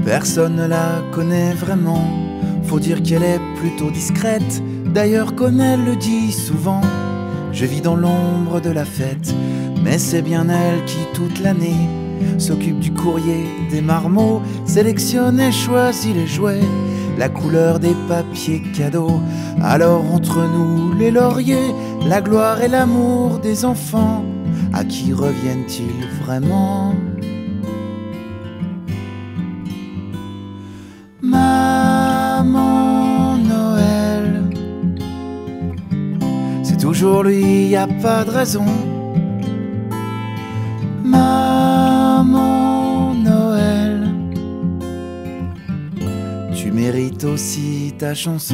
Personne ne la connaît vraiment, faut dire qu'elle est plutôt discrète. D'ailleurs comme elle le dit souvent, je vis dans l'ombre de la fête. Mais c'est bien elle qui toute l'année s'occupe du courrier, des marmots, sélectionne et choisit les jouets, la couleur des papiers cadeaux. Alors entre nous les lauriers, la gloire et l'amour des enfants, à qui reviennent-ils vraiment? Maman Noël, c'est toujours lui, y a pas de raison. Maman Noël, tu mérites aussi ta chanson.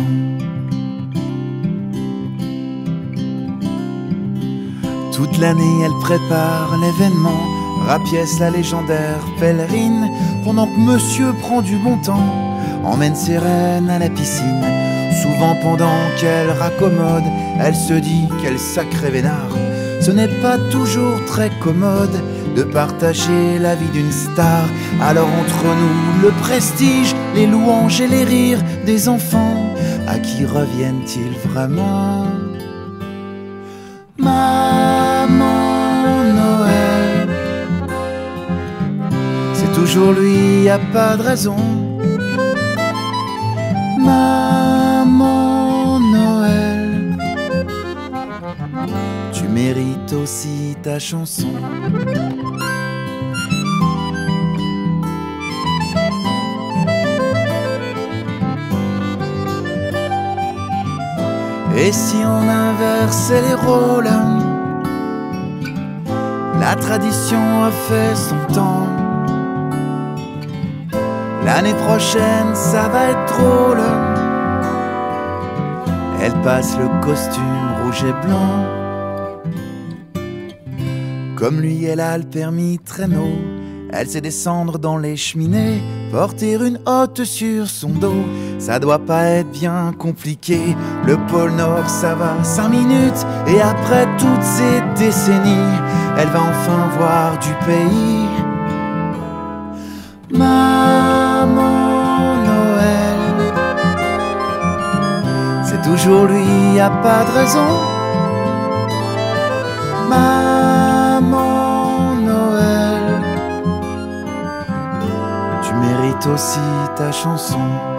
Toute l'année elle prépare l'événement, rapièce la légendaire pèlerine, pendant que monsieur prend du bon temps, emmène ses reines à la piscine. Souvent pendant qu'elle raccommode, elle se dit quel sacré vénard. Ce n'est pas toujours très commode de partager la vie d'une star. Alors entre nous le prestige, les louanges et les rires des enfants, à qui reviennent-ils vraiment? Maman Noël, c'est toujours lui, y a pas de raison. Maman Noël, tu mérites aussi ta chanson. Et si on inversait les rôles, la tradition a fait son temps. L'année prochaine, ça va être drôle. Elle passe le costume rouge et blanc. Comme lui, elle a le permis traîneau. Elle sait descendre dans les cheminées, porter une hotte sur son dos. Ça doit pas être bien compliqué. Le pôle Nord, ça va 5 minutes. Et après toutes ces décennies, elle va enfin voir du pays. Maman Noël, c'est toujours lui, y a pas de raison. Maman Noël, tu mérites aussi ta chanson.